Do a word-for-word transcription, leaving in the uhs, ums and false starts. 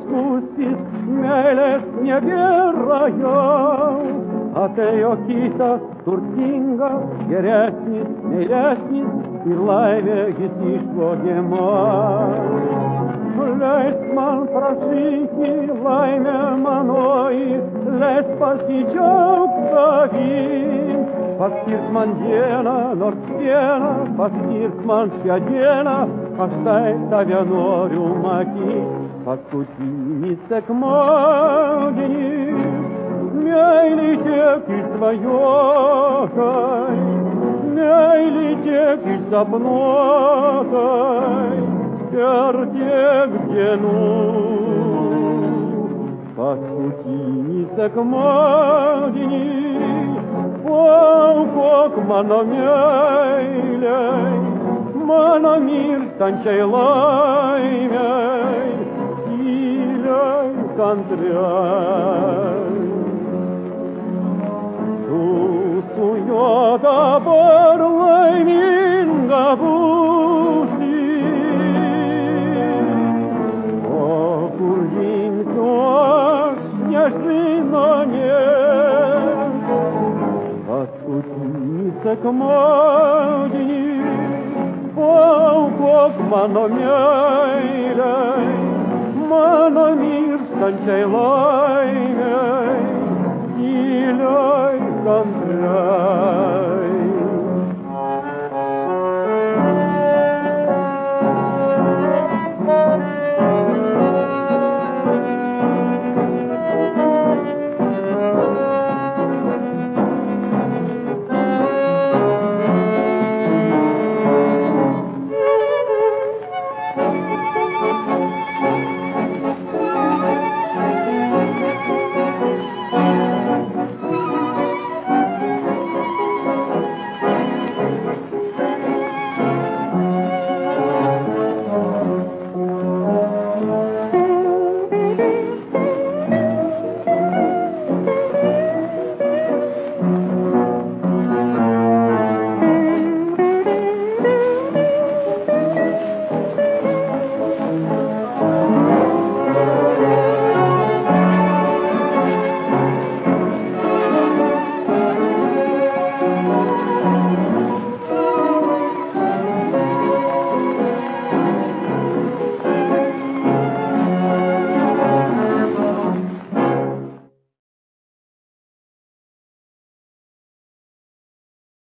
spūstys, meilės nebėra jau. Atėjo kitas, turtingas, geresnis, meilesnis ir laimė jis išvogė man. Leisk man prašyti, laimė manoji, leisk pasidžiaugt tavim. Paskirk man dieną, nors vieną, paskirk man šią dieną, aš tai tave noriu matyt. Paskutinį sekmadienį, meilį tiek išsvajotai, meilį tiek išsapnuotai, per tiek dienų. Paskutinį sekmadienį, paaukok mano meilei, mano mirštančiai laimei, tyliai kantriai. Tu su juo dabar laiminga būsi, o kur žingsniu aš nežino nieks. Paskutinį sekmadienį, paaukok mano meilei, mano mirštančiai laimei, tyliai kantriai.